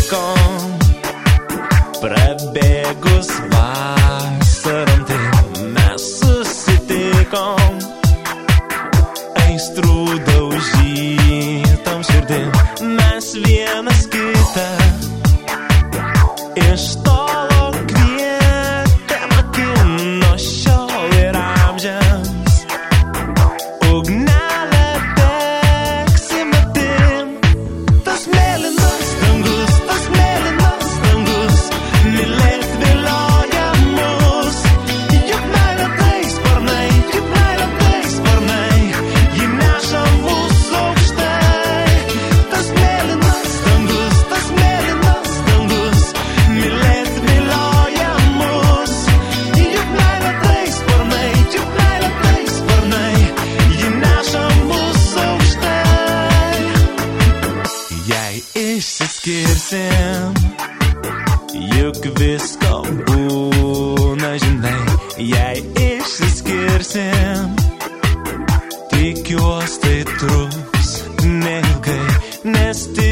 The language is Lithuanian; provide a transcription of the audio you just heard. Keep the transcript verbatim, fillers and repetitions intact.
susitikom, prabėgus vasarom, tai mes susitikom, aistrų daužytom širdim, mes vienas kitą iš tolo kvietėm akim nuo šiol ir amžiams. Ugnelė degsim atim, tas mėlynas dangus, tas mėlynas dangus, mylėt vilioja mus. Juk meilė tai sparnai, juk meilė tai sparnai, ji neša mus aukštai. Tas mėlynas dangus, tas mėlynas dangus, mylėt vilioja mus. Juk meilė tai sparnai, juk meilė tai sparnai, ji neša mus aukštai. Jei išsiskirsim, juk visko būna, žinai. Jei išsiskirsim, tikiuos tai truks neilgai, nes tik